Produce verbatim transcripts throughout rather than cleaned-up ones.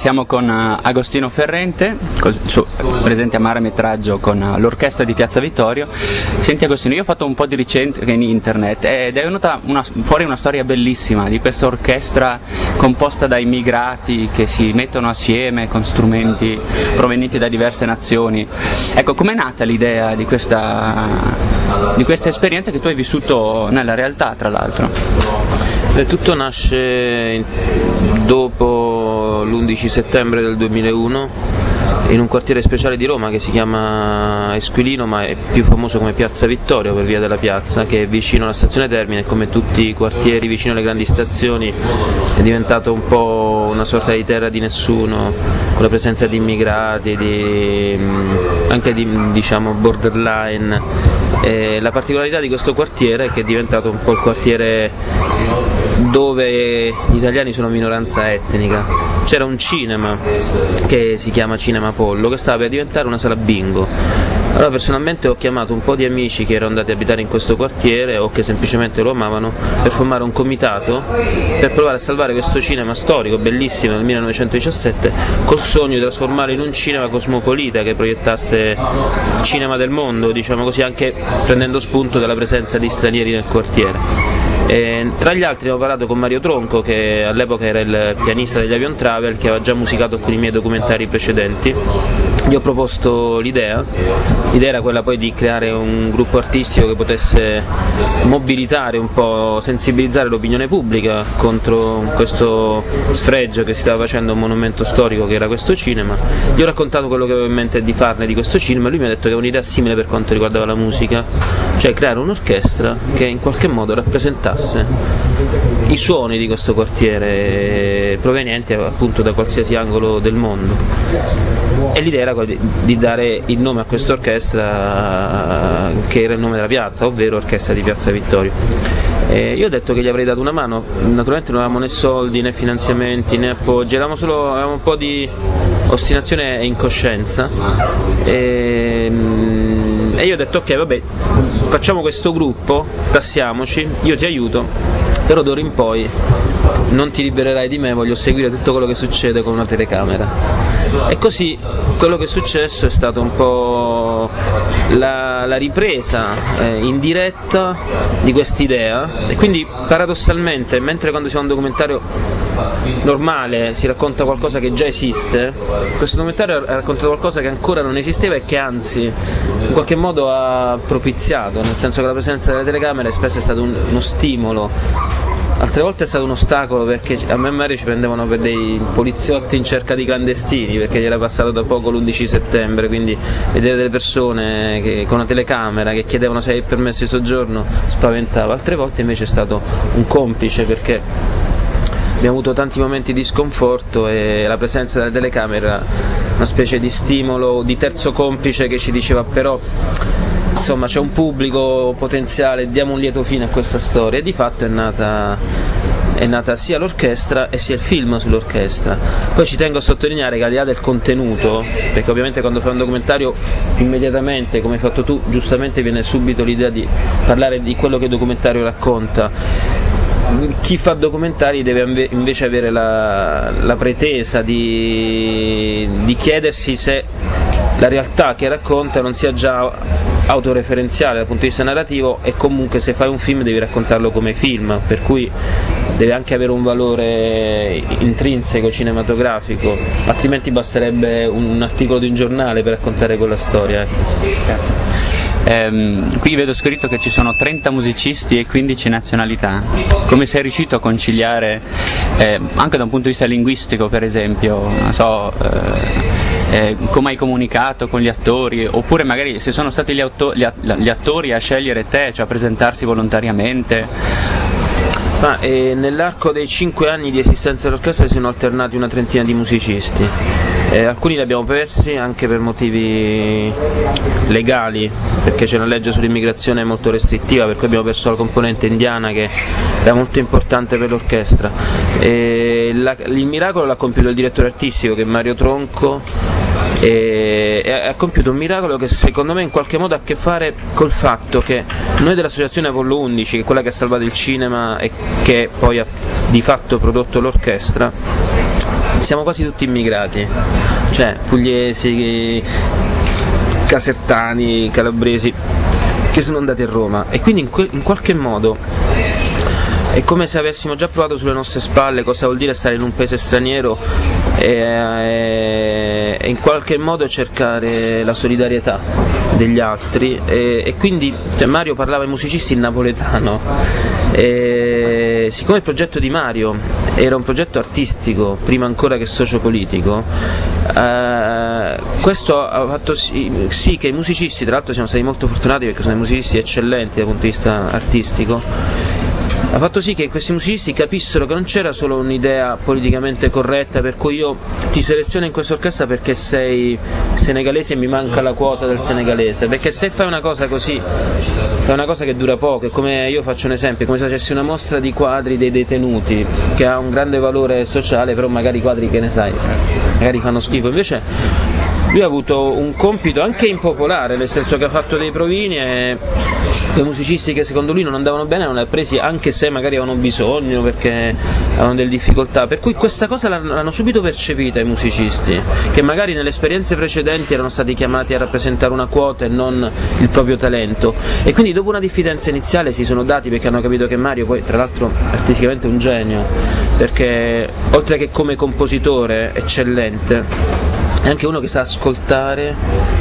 Siamo con Agostino Ferrente, su, presente a Marametraggio con l'orchestra di Piazza Vittorio. Senti Agostino, io ho fatto un po' di ricerche in internet ed è venuta una, fuori una storia bellissima di questa orchestra composta da immigrati che si mettono assieme con strumenti provenienti da diverse nazioni. Ecco, com'è nata l'idea di questa, di questa esperienza che tu hai vissuto nella realtà, tra l'altro? Beh, tutto nasce dopo l'undici settembre del duemilauno in un quartiere speciale di Roma che si chiama Esquilino, ma è più famoso come Piazza Vittorio per via della piazza, che è vicino alla stazione Termini e come tutti i quartieri vicino alle grandi stazioni è diventato un po' una sorta di terra di nessuno, con la presenza di immigrati, di, anche di diciamo borderline. E la particolarità di questo quartiere è che è diventato un po' il quartiere dove gli italiani sono minoranza etnica. C'era un cinema che si chiama Cinema Apollo che stava per diventare una sala bingo. Allora personalmente ho chiamato un po' di amici che erano andati a abitare in questo quartiere o che semplicemente lo amavano per formare un comitato per provare a salvare questo cinema storico, bellissimo, del millenovecentodiciassette, col sogno di trasformarlo in un cinema cosmopolita che proiettasse il cinema del mondo, diciamo così, anche prendendo spunto dalla presenza di stranieri nel quartiere. E tra gli altri ho parlato con Mario Tronco, che all'epoca era il pianista degli Avion Travel, che aveva già musicato alcuni miei documentari precedenti. Gli ho proposto l'idea, l'idea era quella poi di creare un gruppo artistico che potesse mobilitare un po', sensibilizzare l'opinione pubblica contro questo sfregio che si stava facendo a un monumento storico che era questo cinema. Gli ho raccontato quello che avevo in mente di farne di questo cinema e lui mi ha detto che aveva un'idea simile per quanto riguardava la musica, cioè creare un'orchestra che in qualche modo rappresentasse i suoni di questo quartiere provenienti appunto da qualsiasi angolo del mondo. E l'idea era quella di dare il nome a questa orchestra che era il nome della piazza, ovvero Orchestra di Piazza Vittorio. E io ho detto che gli avrei dato una mano, naturalmente non avevamo né soldi né finanziamenti né appoggi, avevamo solo avevamo un po' di ostinazione e incoscienza. E, e io ho detto ok, vabbè, facciamo questo gruppo, tassiamoci, io ti aiuto, però d'ora in poi non ti libererai di me, voglio seguire tutto quello che succede con una telecamera. E così quello che è successo è stato un po' la, la ripresa eh, in diretta di quest'idea, e quindi paradossalmente, mentre quando si fa un documentario normale si racconta qualcosa che già esiste, questo documentario ha raccontato qualcosa che ancora non esisteva e che anzi in qualche modo ha propiziato, nel senso che la presenza delle telecamere spesso è stato un, uno stimolo. Altre volte è stato un ostacolo, perché a me magari ci prendevano per dei poliziotti in cerca di clandestini, perché gli era passato da poco l'undici settembre, quindi vedere delle persone che, con una telecamera che chiedevano se avevi permesso di soggiorno spaventava. Altre volte invece è stato un complice, perché abbiamo avuto tanti momenti di sconforto e la presenza delle telecamere era una specie di stimolo, di terzo complice che ci diceva però insomma c'è un pubblico potenziale, diamo un lieto fine a questa storia, e di fatto è nata, è nata sia l'orchestra e sia il film sull'orchestra. Poi ci tengo a sottolineare che al di là del contenuto, perché ovviamente quando fai un documentario immediatamente, come hai fatto tu, giustamente viene subito l'idea di parlare di quello che il documentario racconta. Chi fa documentari deve invece avere la, la pretesa di, di chiedersi se la realtà che racconta non sia già autoreferenziale dal punto di vista narrativo, e comunque se fai un film devi raccontarlo come film, per cui deve anche avere un valore intrinseco cinematografico, altrimenti basterebbe un articolo di un giornale per raccontare quella storia. Ehm, qui vedo scritto che ci sono trenta musicisti e quindici nazionalità. Come sei riuscito a conciliare, eh, anche da un punto di vista linguistico per esempio, non so, eh, eh, come hai comunicato con gli attori, oppure magari se sono stati gli, auto gli, gli attori a scegliere te, cioè a presentarsi volontariamente? Ma eh, nell'arco dei cinque anni di esistenza dell'orchestra si sono alternati una trentina di musicisti. Eh, alcuni li abbiamo persi anche per motivi legali, perché c'è una legge sull'immigrazione molto restrittiva, per cui abbiamo perso la componente indiana che era molto importante per l'orchestra. Il miracolo l'ha compiuto il direttore artistico, che è Mario Tronco, e ha compiuto un miracolo che secondo me in qualche modo ha a che fare col fatto che noi dell'associazione Apollo undici, che è quella che ha salvato il cinema e che poi ha di fatto prodotto l'orchestra, siamo quasi tutti immigrati, cioè pugliesi, casertani, calabresi, che sono andati a Roma, e quindi in, que in qualche modo è come se avessimo già provato sulle nostre spalle cosa vuol dire stare in un paese straniero e, e in qualche modo cercare la solidarietà degli altri, e, e quindi cioè, Mario parlava ai musicisti in napoletano, e siccome il progetto di Mario era un progetto artistico prima ancora che sociopolitico, eh, questo ha fatto sì, sì che i musicisti, tra l'altro siamo stati molto fortunati perché sono dei musicisti eccellenti dal punto di vista artistico, ha fatto sì che questi musicisti capissero che non c'era solo un'idea politicamente corretta per cui io ti seleziono in questa orchestra perché sei senegalese e mi manca la quota del senegalese, perché se fai una cosa così, fai una cosa che dura poco, è come, io faccio un esempio, è come se facessi una mostra di quadri dei detenuti che ha un grande valore sociale, però magari i quadri, che ne sai, magari fanno schifo. Invece lui ha avuto un compito anche impopolare, nel senso che ha fatto dei provini e quei musicisti che secondo lui non andavano bene non li ha presi, anche se magari avevano bisogno perché avevano delle difficoltà, per cui questa cosa l'hanno subito percepita i musicisti, che magari nelle esperienze precedenti erano stati chiamati a rappresentare una quota e non il proprio talento, e quindi dopo una diffidenza iniziale si sono dati, perché hanno capito che Mario poi tra l'altro artisticamente è un genio, perché oltre che come compositore eccellente è anche uno che sa ascoltare,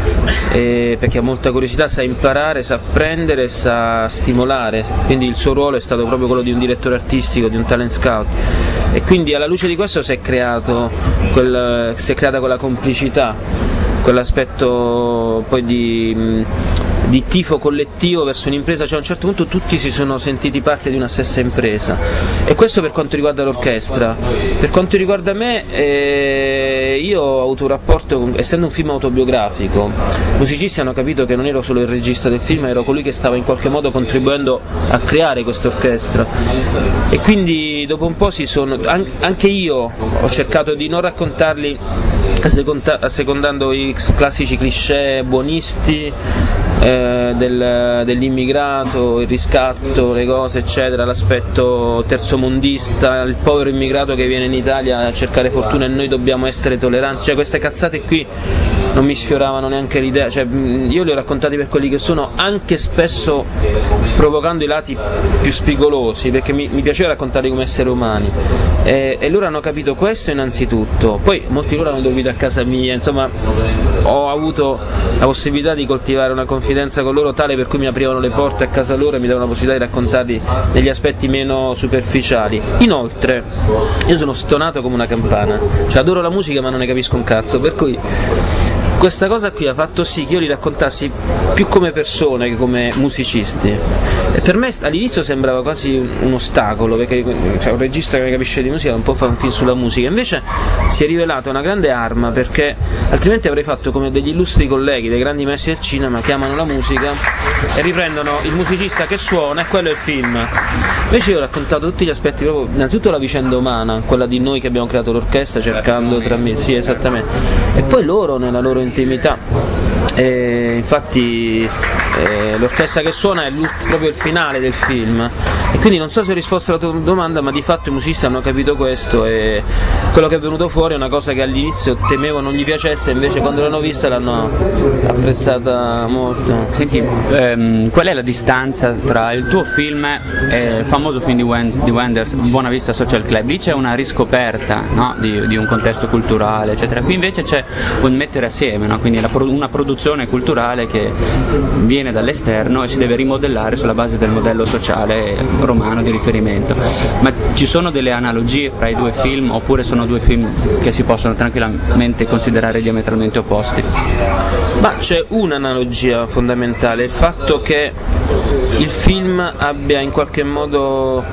eh, perché ha molta curiosità, sa imparare, sa apprendere, sa stimolare, quindi il suo ruolo è stato proprio quello di un direttore artistico, di un talent scout, e quindi alla luce di questo si è, creato quel, si è creata quella complicità, quell'aspetto poi di, di tifo collettivo verso un'impresa, cioè a un certo punto tutti si sono sentiti parte di una stessa impresa, e questo per quanto riguarda l'orchestra. Per quanto riguarda me, eh, io ho avuto un rapporto, con, essendo un film autobiografico, i musicisti hanno capito che non ero solo il regista del film, ero colui che stava in qualche modo contribuendo a creare questa orchestra, e quindi dopo un po' si sono, anche io ho cercato di non raccontarli assecondando i classici cliché buonisti eh, del, dell'immigrato, il riscatto, le cose eccetera, l'aspetto terzomondista, il povero immigrato che viene in Italia a cercare fortuna e noi dobbiamo essere tolleranti, cioè queste cazzate qui non mi sfioravano neanche l'idea, cioè, io li ho raccontati per quelli che sono, anche spesso provocando i lati più spigolosi, perché mi, mi piaceva raccontarli come esseri umani, e, e loro hanno capito questo innanzitutto, poi molti loro hanno dormito a casa mia, insomma ho avuto la possibilità di coltivare una confidenza con loro tale per cui mi aprivano le porte a casa loro e mi davano la possibilità di raccontarli negli aspetti meno superficiali. Inoltre io sono stonato come una campana, cioè adoro la musica ma non ne capisco un cazzo, per cui questa cosa qui ha fatto sì che io li raccontassi più come persone che come musicisti, e per me all'inizio sembrava quasi un ostacolo, perché cioè, un regista che ne capisce di musica non può fare un film sulla musica, invece si è rivelata una grande arma, perché altrimenti avrei fatto come degli illustri colleghi, dei grandi maestri del cinema, che amano la musica e riprendono il musicista che suona e quello è il film. Invece io ho raccontato tutti gli aspetti, proprio innanzitutto la vicenda umana, quella di noi che abbiamo creato l'orchestra cercando tra me, sì esattamente, e poi loro nella loro intimità, e infatti eh, l'orchestra che suona è proprio il finale del film, e quindi non so se ho risposto alla tua domanda, ma di fatto i musicisti hanno capito questo, e quello che è venuto fuori è una cosa che all'inizio temevo non gli piacesse, invece quando l'hanno vista l'hanno apprezzata molto. Senti, ehm, qual è la distanza tra il tuo film e il famoso film di, Wend di Wenders, Buona Vista Social Club? Lì c'è una riscoperta, no? di, di un contesto culturale eccetera, qui invece c'è un mettere assieme, no? Quindi la pro una produzione culturale che viene dall'esterno e si deve rimodellare sulla base del modello sociale romano di riferimento. Ma ci sono delle analogie fra i due film, oppure sono due film che si possono tranquillamente considerare diametralmente opposti? Ma c'è un'analogia fondamentale, il fatto che il film abbia in qualche modo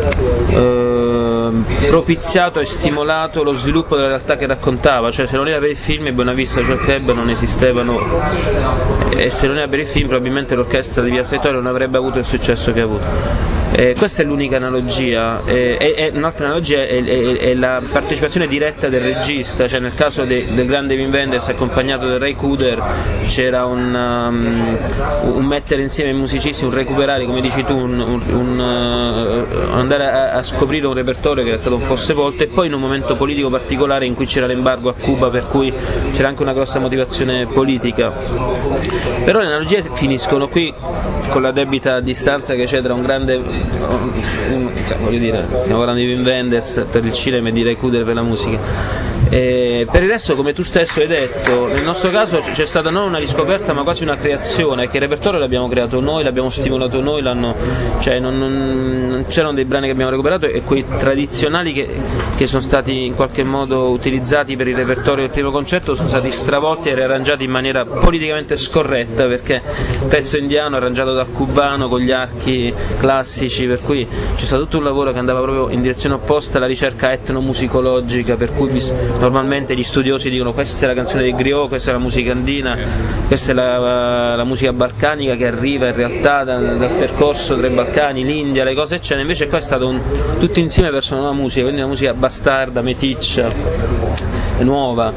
eh, propiziato e stimolato lo sviluppo della realtà che raccontava, cioè se non era per il film i Buona Vista Social Club non esistevano, e se non era per il film probabilmente l'orchestra di Piazza Vittorio non avrebbe avuto il successo che ha avuto. Eh, questa è l'unica analogia, eh, e, e un'altra analogia è, è, è la partecipazione diretta del regista, cioè nel caso de, del grande Wim Wenders accompagnato da Ray Cooder c'era un, um, un mettere insieme i musicisti, un recuperare, come dici tu, un, un, un uh, andare a, a scoprire un repertorio che era stato un po' sepolto, e poi in un momento politico particolare in cui c'era l'embargo a Cuba, per cui c'era anche una grossa motivazione politica. Però le analogie finiscono qui, con la debita distanza che c'è tra un grande, un, cioè, voglio dire, stiamo parlando di Wim Wenders per il cinema e di Ray Cooder per la musica. E per il resto, come tu stesso hai detto, nel nostro caso c'è stata non una riscoperta ma quasi una creazione, che il repertorio l'abbiamo creato noi, l'abbiamo stimolato noi, l'hanno, cioè non, non, non c'erano dei brani che abbiamo recuperato, e quei tradizionali che, che sono stati in qualche modo utilizzati per il repertorio del primo concerto sono stati stravolti e riarrangiati in maniera politicamente scorretta, perché pezzo indiano arrangiato dal cubano con gli archi classici, per cui c'è stato tutto un lavoro che andava proprio in direzione opposta alla ricerca etnomusicologica, per cui normalmente gli studiosi dicono questa è la canzone di Griot, questa è la musica andina, questa è la, la musica balcanica che arriva in realtà dal, dal percorso tra i Balcani, l'India, le cose eccetera. Invece qua è stato un, tutto insieme verso una nuova musica, quindi una musica bastarda, meticcia, nuova,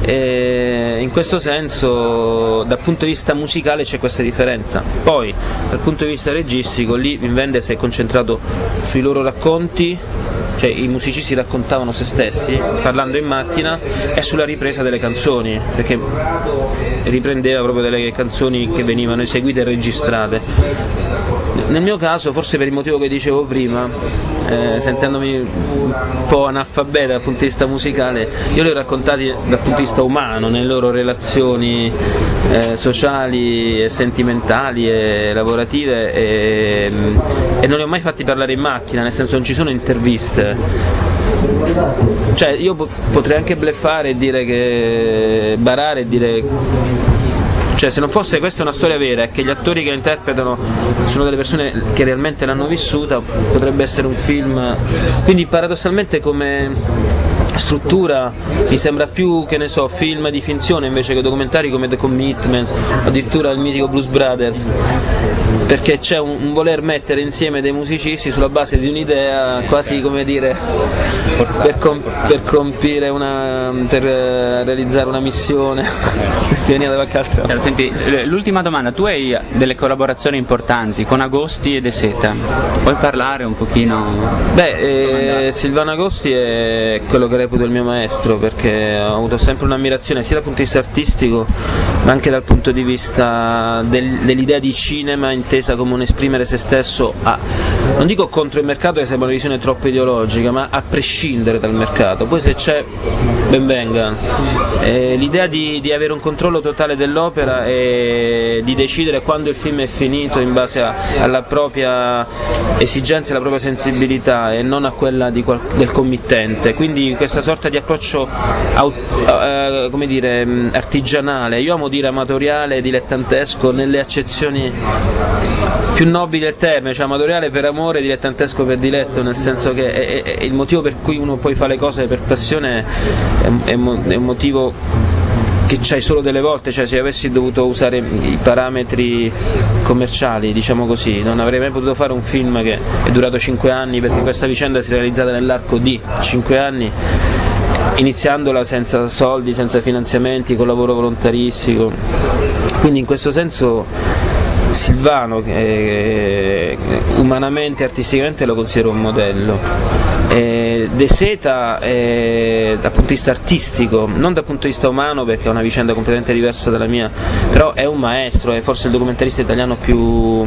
e in questo senso dal punto di vista musicale c'è questa differenza. Poi dal punto di vista registico lì Wim Wenders si è concentrato sui loro racconti, cioè i musicisti raccontavano se stessi parlando in macchina, e sulla ripresa delle canzoni, perché riprendeva proprio delle canzoni che venivano eseguite e registrate. Nel mio caso, forse per il motivo che dicevo prima, eh, sentendomi un po' analfabeta dal punto di vista musicale, io li ho raccontati dal punto di vista umano, nelle loro relazioni eh, sociali e sentimentali e lavorative, e, e non li ho mai fatti parlare in macchina, nel senso non ci sono interviste. Cioè io potrei anche bluffare e dire che barare e dire, cioè se non fosse questa una storia vera e che gli attori che la interpretano sono delle persone che realmente l'hanno vissuta, potrebbe essere un film. Quindi paradossalmente come struttura mi sembra più, che ne so, film di finzione invece che documentari come The Commitment, addirittura il mitico Blues Brothers, perché c'è un, un voler mettere insieme dei musicisti sulla base di un'idea, quasi come dire per, com per compire una, per realizzare una missione che veniva da qualche altra. Senti, l'ultima domanda, tu hai delle collaborazioni importanti con Agosti e De Seta, puoi parlare un pochino? Beh, eh, Silvano Agosti è quello che reputo il mio maestro, perché ho avuto sempre un'ammirazione sia dal punto di vista artistico ma anche dal punto di vista del, dell'idea di cinema intesa come un esprimere se stesso, a, non dico contro il mercato che sembra una visione troppo ideologica, ma a prescindere dal mercato. Poi se c'è, ben venga. Eh, l'idea di, di avere un controllo totale dell'opera e di decidere quando il film è finito in base a, alla propria esigenza e alla propria sensibilità e non a quella di qual, del committente, quindi questa sorta di approccio eh, come dire, artigianale, io amo dire amatoriale, dilettantesco nelle accezioni più nobili del termine, cioè amatoriale per amore, dilettantesco per diletto, nel senso che è, è, è il motivo per cui uno poi fa le cose per passione, è, è, è un motivo che c'hai solo delle volte, cioè se avessi dovuto usare i parametri commerciali, diciamo così, non avrei mai potuto fare un film che è durato cinque anni, perché questa vicenda si è realizzata nell'arco di cinque anni, iniziandola senza soldi, senza finanziamenti, con lavoro volontaristico. Quindi in questo senso Silvano, che umanamente e artisticamente lo considero un modello. Eh, De Seta eh, dal punto di vista artistico, non dal punto di vista umano perché è una vicenda completamente diversa dalla mia, però è un maestro, è forse il documentarista italiano più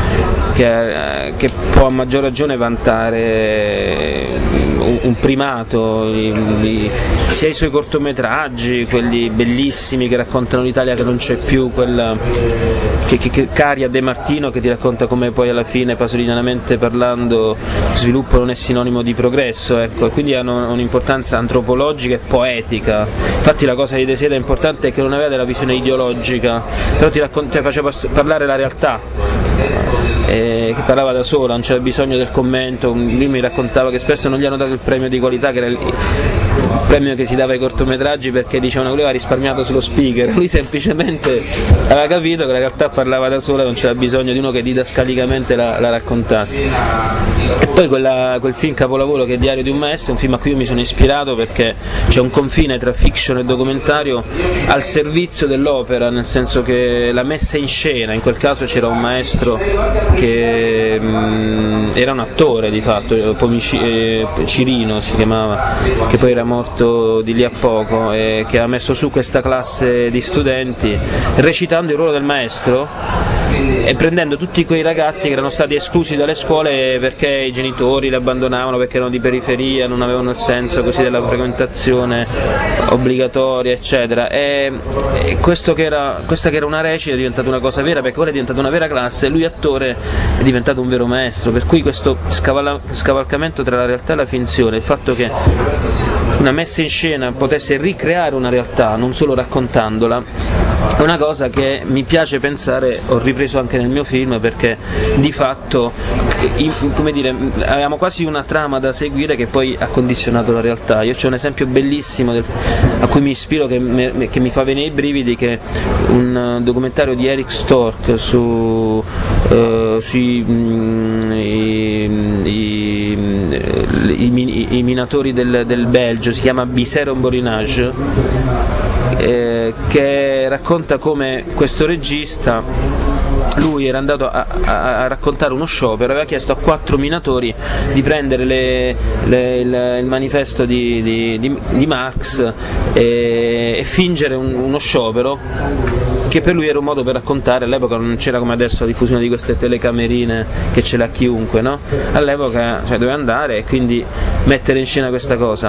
che, che può a maggior ragione vantare un, un primato, i, i, sia i suoi cortometraggi, quelli bellissimi che raccontano l'Italia che non c'è più, quella che, che, che cari a De Martino, che ti racconta come poi alla fine, pasolinianamente parlando, sviluppo non è sinonimo di progresso, ecco, e quindi hanno un'importanza antropologica e poetica. Infatti la cosa di De Seta importante è che non aveva della visione ideologica, però ti, ti faceva parlare la realtà, eh, che parlava da sola, non c'era bisogno del commento. Lui mi raccontava che spesso non gli hanno dato il premio di qualità, che era il, premio che si dava ai cortometraggi perché dicevano che lui aveva risparmiato sullo speaker, lui semplicemente aveva capito che la realtà parlava da sola, non c'era bisogno di uno che didascalicamente la, la raccontasse. E poi quella, quel film capolavoro che è Diario di un maestro, un film a cui io mi sono ispirato perché c'è un confine tra fiction e documentario al servizio dell'opera, nel senso che la messa in scena, in quel caso c'era un maestro che mh, era un attore di fatto, Pomici, eh, Cirino si chiamava, che poi era morto di lì a poco, e che ha messo su questa classe di studenti recitando il ruolo del maestro e prendendo tutti quei ragazzi che erano stati esclusi dalle scuole perché i genitori li abbandonavano, perché erano di periferia, non avevano il senso così della frequentazione obbligatoria, eccetera. E, e questo che era, questa che era una recita è diventata una cosa vera, perché ora è diventata una vera classe e lui attore è diventato un vero maestro, per cui questo scaval- scavalcamento tra la realtà e la finzione, il fatto che una messa in scena potesse ricreare una realtà, non solo raccontandola, è una cosa che mi piace pensare, ho ripreso anche nel mio film, perché di fatto, come dire, avevamo quasi una trama da seguire che poi ha condizionato la realtà. Io c'ho un esempio bellissimo del, a cui mi ispiro, che, me, che mi fa venire i brividi, che è un documentario di Eric Stork su, uh, sui mm, i, i, i, i minatori del, del Belgio, si chiama Bisero Borinage. Eh, che racconta come questo regista, lui era andato a, a, a raccontare uno sciopero, aveva chiesto a quattro minatori di prendere le, le, il, il manifesto di, di, di, di Marx e, e fingere un, uno sciopero, che per lui era un modo per raccontare. All'epoca non c'era come adesso la diffusione di queste telecamerine che ce l'ha chiunque, no? All'epoca, cioè, doveva andare e quindi mettere in scena questa cosa,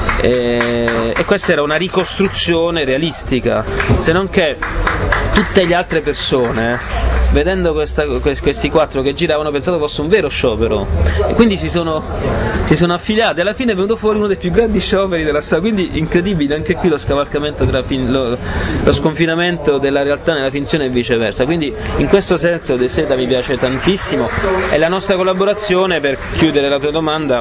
e, e questa era una ricostruzione realistica, se non che tutte le altre persone, vedendo questa, questi quattro che giravano, pensavo fosse un vero sciopero, e quindi si sono, si sono affiliati. Alla fine è venuto fuori uno dei più grandi scioperi della storia, quindi incredibile anche qui lo scavalcamento tra fin, lo, lo sconfinamento della realtà nella finzione e viceversa. Quindi in questo senso De Seta mi piace tantissimo, e la nostra collaborazione, per chiudere la tua domanda,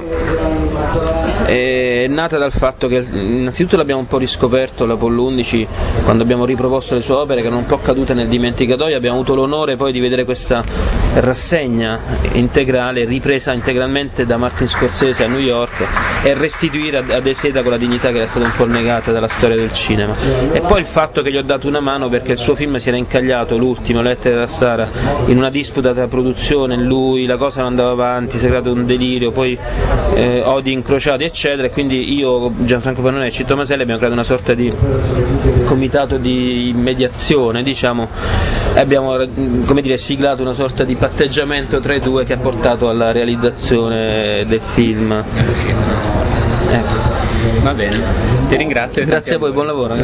è nata dal fatto che innanzitutto l'abbiamo un po' riscoperto l'Apollo undici quando abbiamo riproposto le sue opere, che erano un po' cadute nel dimenticatoio. Abbiamo avuto l'onore poi di vedere questa rassegna integrale, ripresa integralmente da Martin Scorsese a New York, e restituire a De Seta quella dignità che era stata un po' negata dalla storia del cinema. E poi il fatto che gli ho dato una mano perché il suo film si era incagliato, l'ultimo, Lettere da Sara, in una disputa tra produzione e lui, la cosa non andava avanti, si è creato un delirio, poi eh, odi incrociati eccetera, e quindi io, Gianfranco Pannone e Cito Maselli abbiamo creato una sorta di comitato di mediazione, diciamo, e abbiamo, come dire, siglato una sorta di patteggiamento tra i due che ha portato alla realizzazione del film. Ecco. Va bene, ti ringrazio. Grazie a voi, buon lavoro.